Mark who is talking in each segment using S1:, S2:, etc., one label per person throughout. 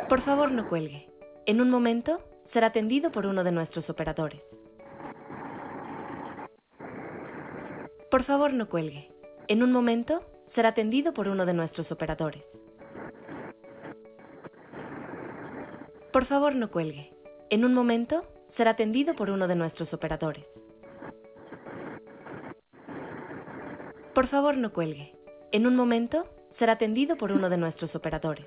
S1: Por favor, no cuelgue. En un momento, será atendido por uno de nuestros operadores. Por favor, no cuelgue. En un momento, será atendido por uno de nuestros operadores. Por favor, no cuelgue. En un momento, será atendido por uno de nuestros operadores. Por favor, no cuelgue. En un momento, será atendido por uno de nuestros operadores.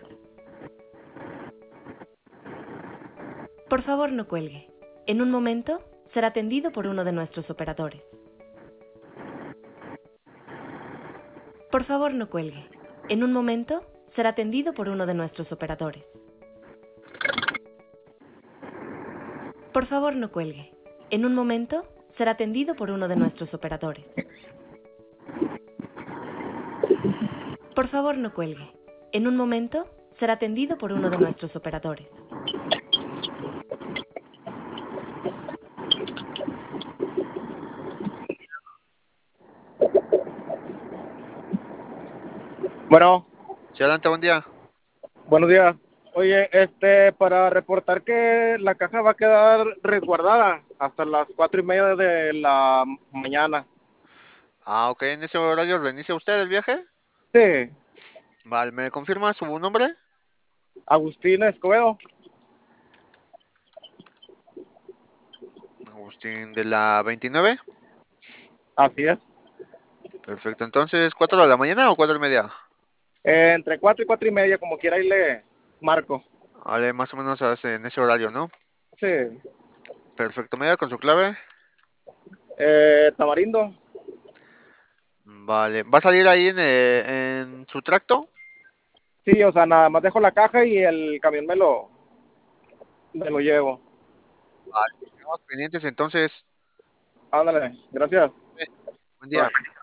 S1: Por favor, no cuelgue. En un momento, será atendido por uno de nuestros operadores. Por favor, no cuelgue. En un momento, será atendido por uno de nuestros operadores. Por favor, no cuelgue. En un momento, será atendido por uno de nuestros operadores. Por favor, no cuelgue. En un momento, será atendido por uno de nuestros operadores.
S2: Bueno,
S3: Sí, adelante, buen día.
S2: buenos días. Oye, para reportar que la caja va a quedar resguardada hasta las 4:30 de la mañana.
S3: Ah, ok, en ese horario reinicia usted el viaje.
S2: Sí,
S3: Vale, ¿me confirma su nombre?
S2: Agustín Escobedo.
S3: Agustín de la 29.
S2: Así es.
S3: Perfecto, entonces, ¿4 de la mañana o 4:30?
S2: Entre 4 y 4:30, como quiera, ahí le marco.
S3: Vale, más o menos en ese horario, ¿no?
S2: Sí.
S3: Perfecto, ¿me da con su clave?
S2: Tamarindo.
S3: Vale, ¿va a salir ahí en su tracto?
S2: Sí, o sea, nada más dejo la caja y el camión me lo llevo.
S3: Vale, quedamos pendientes entonces.
S2: Ándale, gracias.
S3: Buen día.
S2: Bye.